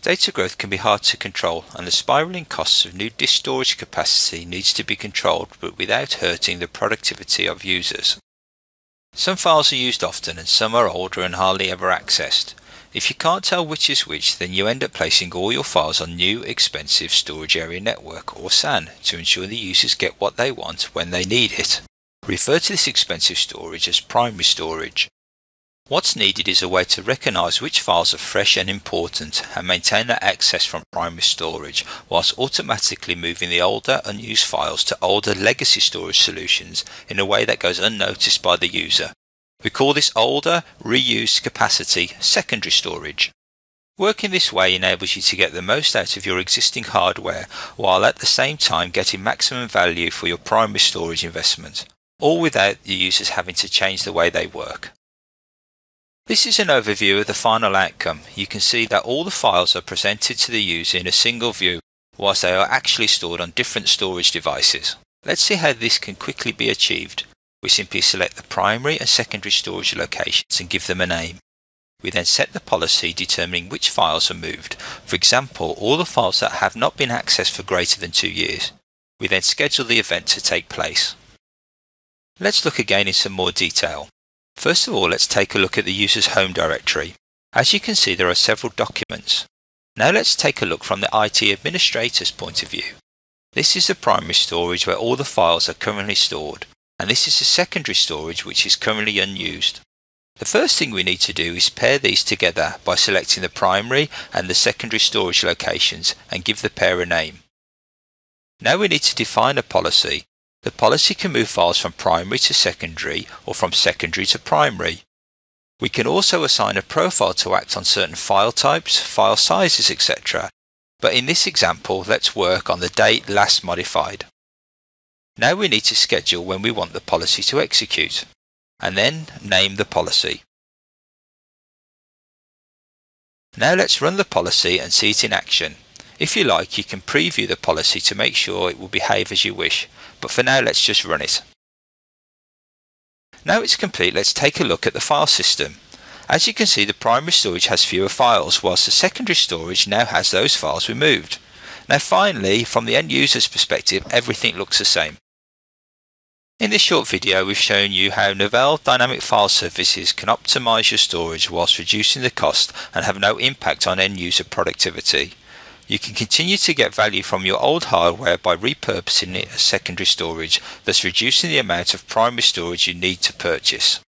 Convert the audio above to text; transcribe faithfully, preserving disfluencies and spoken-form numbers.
Data growth can be hard to control, and the spiralling costs of new disk storage capacity needs to be controlled, but without hurting the productivity of users. Some files are used often and some are older and hardly ever accessed. If you can't tell which is which, then you end up placing all your files on New Expensive Storage Area Network, or S A N, to ensure the users get what they want when they need it. Refer to this expensive storage as primary storage. What's needed is a way to recognise which files are fresh and important and maintain that access from primary storage, whilst automatically moving the older unused files to older legacy storage solutions in a way that goes unnoticed by the user. We call this older, reused capacity secondary storage. Working this way enables you to get the most out of your existing hardware, while at the same time getting maximum value for your primary storage investment, all without the users having to change the way they work. This is an overview of the final outcome. You can see that all the files are presented to the user in a single view, whilst they are actually stored on different storage devices. Let's see how this can quickly be achieved. We simply select the primary and secondary storage locations and give them a name. We then set the policy determining which files are moved. For example, all the files that have not been accessed for greater than two years. We then schedule the event to take place. Let's look again in some more detail. First of all, let's take a look at the user's home directory. As you can see, there are several documents. Now let's take a look from the I T administrator's point of view. This is the primary storage where all the files are currently stored, and this is the secondary storage which is currently unused. The first thing we need to do is pair these together by selecting the primary and the secondary storage locations and give the pair a name. Now we need to define a policy. The policy can move files from primary to secondary or from secondary to primary. We can also assign a profile to act on certain file types, file sizes, et cetera. But in this example, let's work on the date last modified. Now we need to schedule when we want the policy to execute, and then name the policy. Now let's run the policy and see it in action. If you like, you can preview the policy to make sure it will behave as you wish, but for now let's just run it. Now it's complete, let's take a look at the file system. As you can see, the primary storage has fewer files, whilst the secondary storage now has those files removed. Now finally, from the end user's perspective, everything looks the same. In this short video, we've shown you how Novell Dynamic File Services can optimize your storage whilst reducing the cost and have no impact on end user productivity. You can continue to get value from your old hardware by repurposing it as secondary storage, thus reducing the amount of primary storage you need to purchase.